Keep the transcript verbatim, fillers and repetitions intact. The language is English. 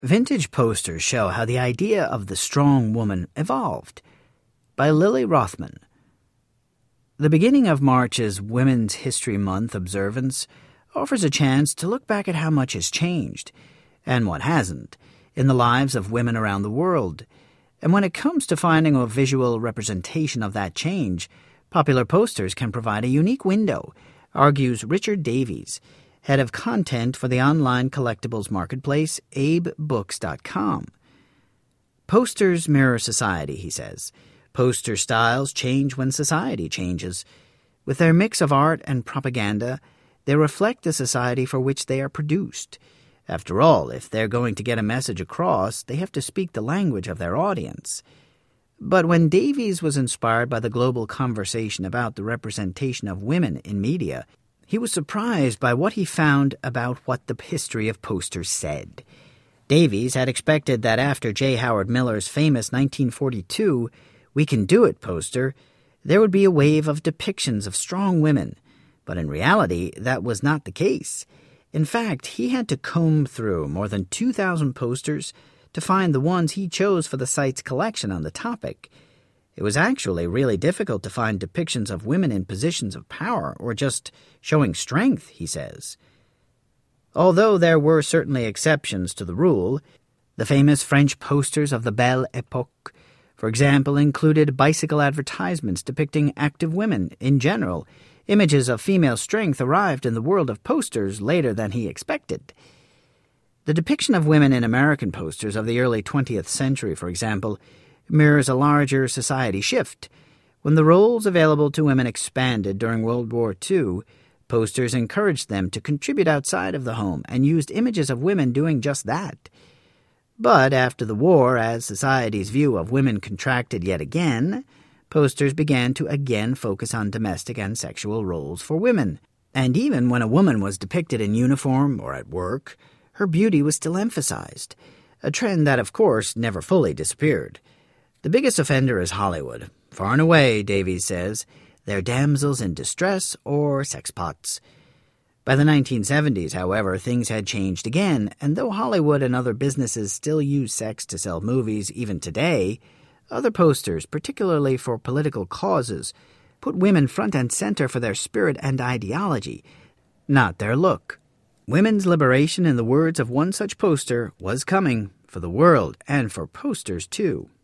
Vintage posters show how the idea of the strong woman evolved. By Lily Rothman. The beginning of March's Women's History Month observance offers a chance to look back at how much has changed, and what hasn't, in the lives of women around the world. And when it comes to finding a visual representation of that change, popular posters can provide a unique window, argues Richard Davies, head of content for the online collectibles marketplace abe books dot com. Posters mirror society, he says. Poster styles change when society changes. With their mix of art and propaganda, they reflect the society for which they are produced. After all, if they're going to get a message across, they have to speak the language of their audience. But when Davies was inspired by the global conversation about the representation of women in media, he was surprised by what he found about what the history of posters said. Davies had expected that after J. Howard Miller's famous nineteen forty-two We Can Do It poster, there would be a wave of depictions of strong women. But in reality, that was not the case. In fact, he had to comb through more than two thousand posters to find the ones he chose for the site's collection on the topic. It was actually really difficult to find depictions of women in positions of power or just showing strength, he says. Although there were certainly exceptions to the rule, the famous French posters of the Belle Époque, for example, included bicycle advertisements depicting active women in general. Images of female strength arrived in the world of posters later than he expected. The depiction of women in American posters of the early twentieth century, for example, mirrors a larger society shift. When the roles available to women expanded during World War Two, posters encouraged them to contribute outside of the home and used images of women doing just that. But after the war, as society's view of women contracted yet again, posters began to again focus on domestic and sexual roles for women. And even when a woman was depicted in uniform or at work, her beauty was still emphasized, a trend that, of course, never fully disappeared. The biggest offender is Hollywood. Far and away, Davies says, they're damsels in distress or sexpots. By the nineteen seventies, however, things had changed again, and though Hollywood and other businesses still use sex to sell movies even today, other posters, particularly for political causes, put women front and center for their spirit and ideology, not their look. Women's liberation, in the words of one such poster, was coming, for the world and for posters too.